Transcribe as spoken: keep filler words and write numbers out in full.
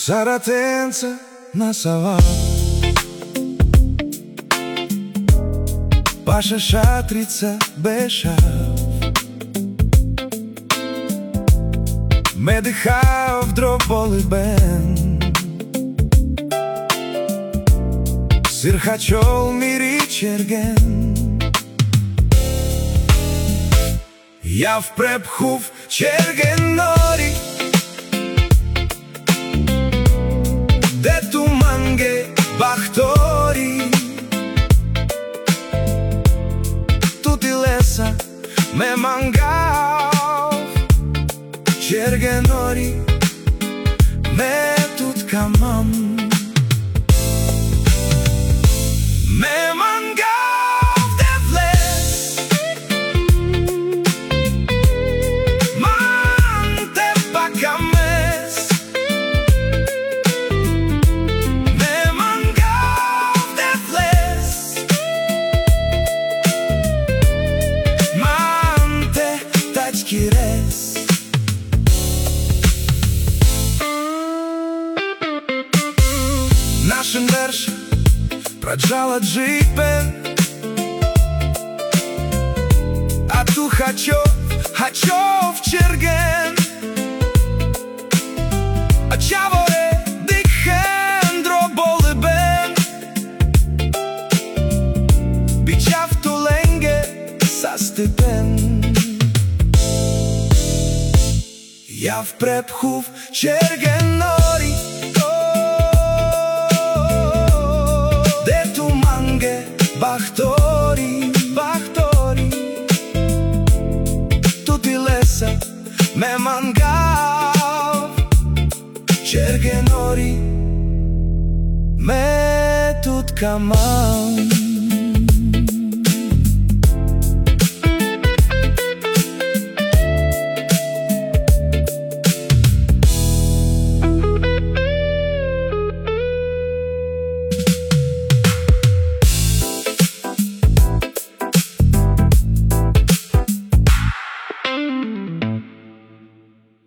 Zaratenza na sava, Paša šatrica bešav, me dihав дрополи бен, Сирхачол мири черген. Я впрепхув чергенори, де туманге бахтори, тути леса ме мангав, чергенори ме тут камам. Me mangav de vles, mante pakames. Me mangav de vles, mante tachkires. Нашен верш Праджала джипен, а ту хачо, хачо в черген. А чаворе дикхен дроболе бен, бичав толенге са степен. Я впрепхув чергенори, Бахтори, бахтори, тути леса ме мангав, чергенори ме тут камам.